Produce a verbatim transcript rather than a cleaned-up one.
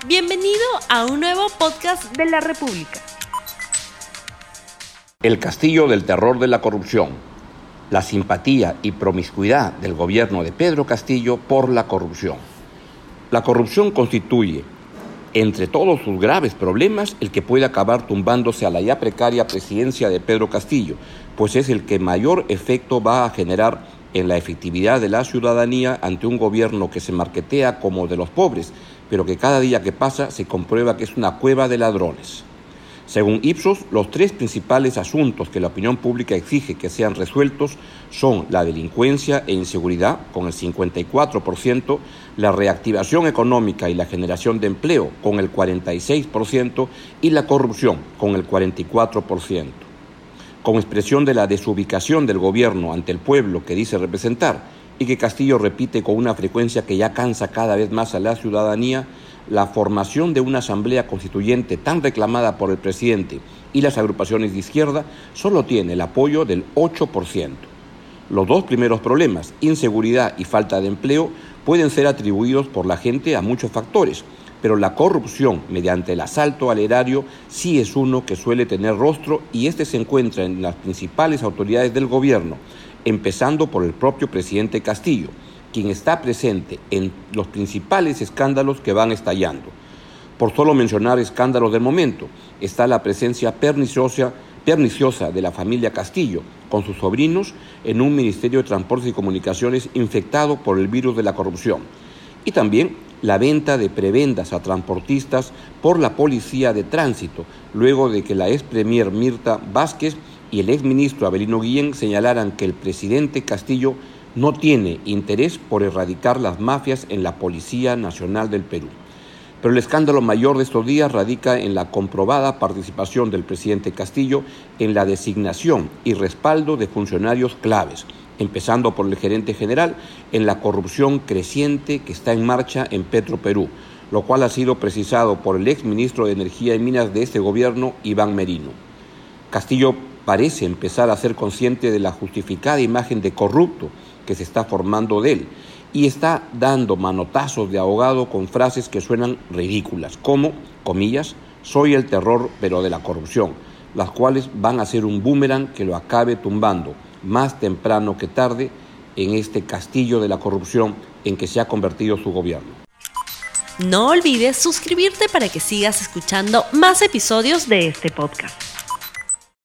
Bienvenido a un nuevo podcast de la República. El castillo del terror de la corrupción. La simpatía y promiscuidad del gobierno de Pedro Castillo por la corrupción. La corrupción constituye, entre todos sus graves problemas, el que puede acabar tumbándose a la ya precaria presidencia de Pedro Castillo, pues es el que mayor efecto va a generar en la efectividad de la ciudadanía ante un gobierno que se marquetea como de los pobres, pero que cada día que pasa se comprueba que es una cueva de ladrones. Según Ipsos, los tres principales asuntos que la opinión pública exige que sean resueltos son la delincuencia e inseguridad, con el cincuenta y cuatro por ciento, la reactivación económica y la generación de empleo, con el cuarenta y seis por ciento, y la corrupción, con el cuarenta y cuatro por ciento. Como expresión de la desubicación del gobierno ante el pueblo que dice representar, y que Castillo repite con una frecuencia que ya cansa cada vez más a la ciudadanía, la formación de una asamblea constituyente tan reclamada por el presidente y las agrupaciones de izquierda solo tiene el apoyo del ocho por ciento. Los dos primeros problemas, inseguridad y falta de empleo, pueden ser atribuidos por la gente a muchos factores, pero la corrupción mediante el asalto al erario sí es uno que suele tener rostro, y este se encuentra en las principales autoridades del gobierno, empezando por el propio presidente Castillo, quien está presente en los principales escándalos que van estallando. Por solo mencionar escándalos del momento, está la presencia perniciosa, perniciosa de la familia Castillo, con sus sobrinos, en un Ministerio de Transportes y Comunicaciones infectado por el virus de la corrupción. Y también la venta de prebendas a transportistas por la Policía de Tránsito, luego de que la ex premier Mirta Vázquez y el exministro Avelino Guillén señalaran que el presidente Castillo no tiene interés por erradicar las mafias en la Policía Nacional del Perú. Pero el escándalo mayor de estos días radica en la comprobada participación del presidente Castillo en la designación y respaldo de funcionarios claves, empezando por el gerente general, en la corrupción creciente que está en marcha en Petroperú, lo cual ha sido precisado por el exministro de Energía y Minas de este gobierno, Iván Merino. Castillo parece empezar a ser consciente de la justificada imagen de corrupto que se está formando de él, y está dando manotazos de ahogado con frases que suenan ridículas, como, comillas, soy el terror pero de la corrupción, las cuales van a ser un boomerang que lo acabe tumbando, más temprano que tarde, en este castillo de la corrupción en que se ha convertido su gobierno. No olvides suscribirte para que sigas escuchando más episodios de este podcast.